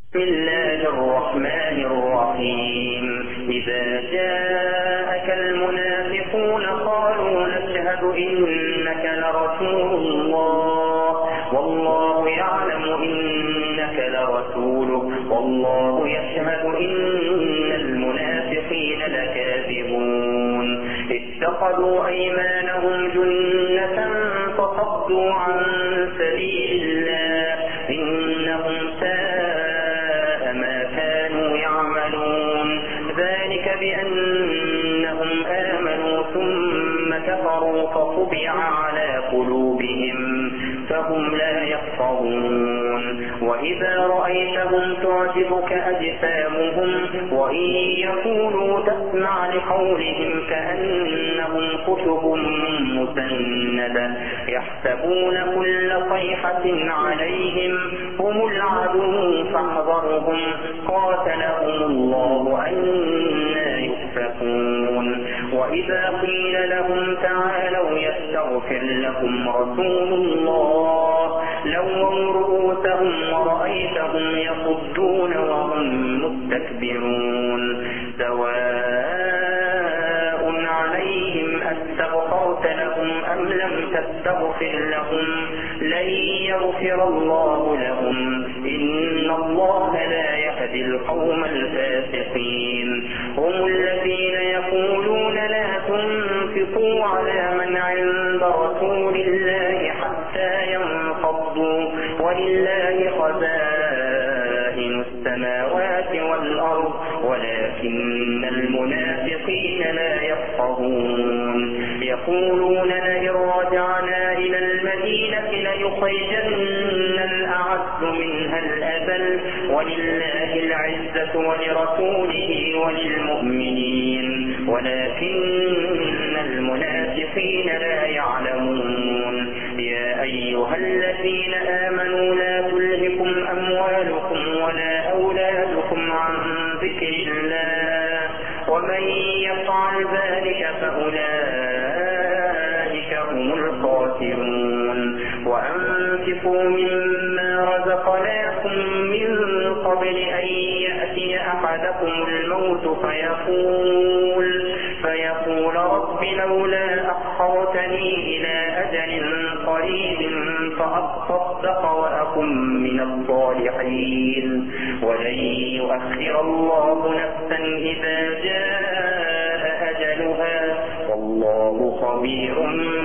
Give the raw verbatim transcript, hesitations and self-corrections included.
بسم الله الرحمن الرحيم. إذا جاءك المنافقون قالوا نشهد إنك لرسول الله والله يعلم إنك لرسوله والله يشهد إن المنافقين لكاذبون. اتخذوا أيمانهم جنة فصدوا عن سبيل الله إنهم ساء ما كانوا يعملون. ذلك بأنهم آمنوا ثم كفروا فطبع على قلوبهم فهم لا يفقهون. وإذا رأيتهم تعجبك أجسامهم وإن يقولوا تسمع لقولهم كأنهم خشب مسندة يحسبون كل صيحة عليهم هم العدو فاحذرهم قاتلهم الله أنى يؤفكون. وإذا قيل لهم تعالوا يستغفر لكم رسول الله لووا رؤوسهم ورأيتهم يصدون وهم مستكبرون. سواء عليهم أستغفرت لهم أم لم تستغفر لهم لن يغفر الله لهم إن الله لا يهدي القوم الفاسقين. هم الذين يقولون لا تنفقوا على من عند رسول الله حتى ينفضوا ولله خزائن السماوات والأرض ولكن المنافقين لا يفقهون. يقولون لئن رجعنا إلى المدينة ليخرجن الأعز منها الأذل ولله العزة ولرسوله وللمؤمنين ولكن المنافقين لا يعلمون. يا أيها الذين آمنوا لا تلهكم أموالكم ولا أولادكم عن ذكر الله ومن يفعل ذلك فأولئك هم الخاسرون. وأنفقوا مما رزقناكم من قبل أن يأتي أحدكم الموت فيقول فيقول رب لولا أخرتني إلى أجل قريب فأصدق وأكن من الصالحين ولن يؤخر الله نفسا إذا جاء أجلها والله خبير